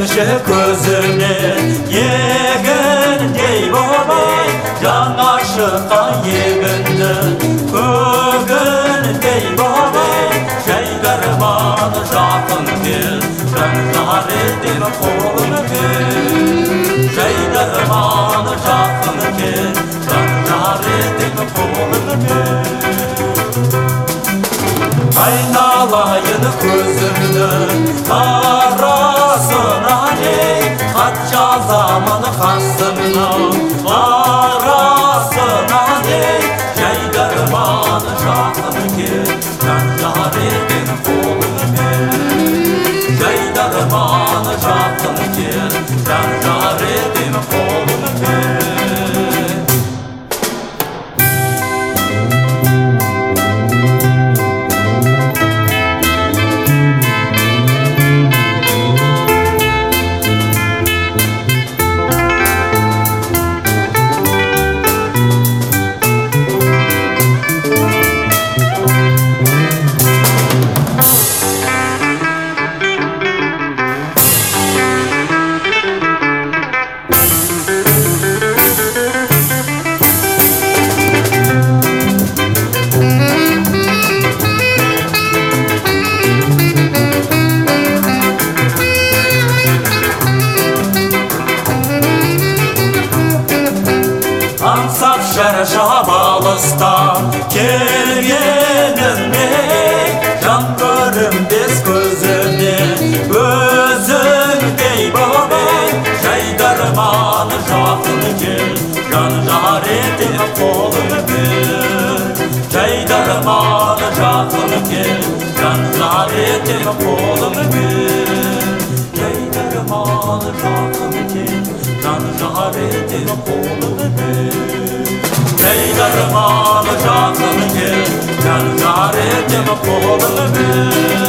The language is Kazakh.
Güneşe gözüne yegindey boğay Can aşıktan yegindi Kөгіндей boğay Şeydermanı жақын кел Жанжар етем қолын кел Şeydermanı жақын кел Жанжар етем қолын кел Айналайын көзімнің арасына ей Хат жазамын қасымның арасына ей Жайдарманы жақын кел Жанжар етем қолын кел Жайдарманы жақын кел Жанжар етем қолын кел Аңсап шаршап алыстан келгенім ей Жан көрінбес көзімнен өзіңдей боғай Жайдарманы жақын кел Жанжар етем қолын кел Жайдарманы жақын кел Жанжар етем қолын кел Жайдарманы жақын кел Жанжар етем қолын кел Жайдарманы жақын кел Жанжар етем қолын кел